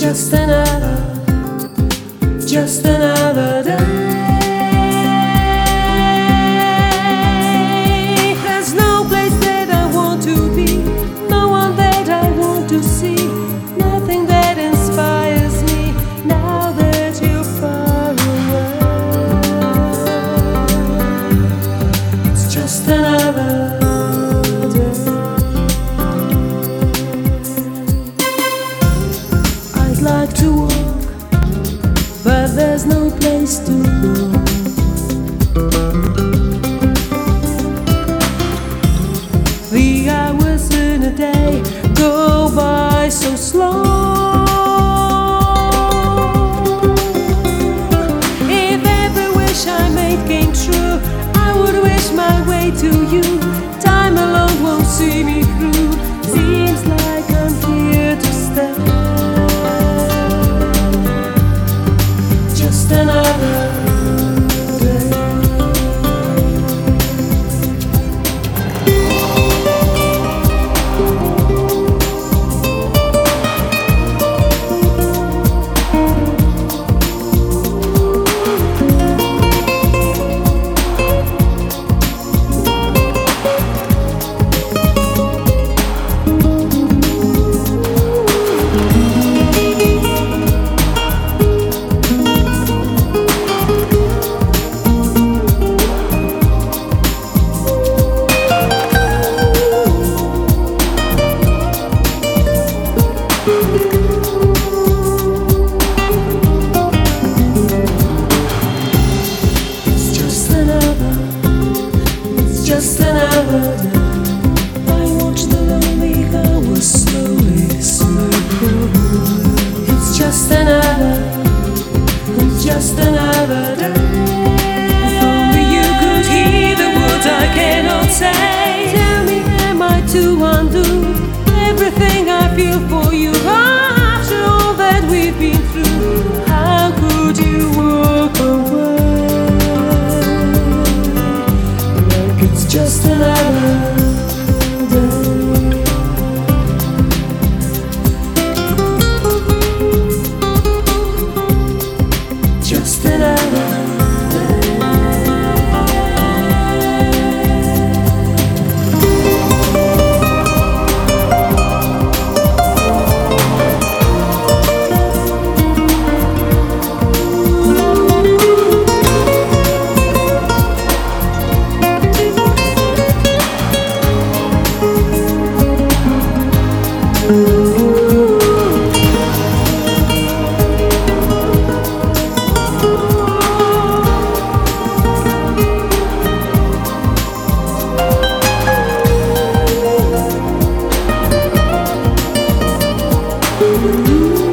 just another day. There's no place that I want to be, no one that I want to see, nothing that inspires me now that you're far away. It's just another day. I'd like to walk, but there's no place to go. The hours in a day go by so slow. If every wish I made came true, I would wish my way to you. Time alone won't see me through. Seems like I'm here to stay. Just another day. Just another day. I watch the lonely hours slowly slip away. It's just another day. If only you could hear the words I cannot say. Tell me, am I to undo everything I feel for you? After all that we've been through, how could you walk away? Just another day. Just another day.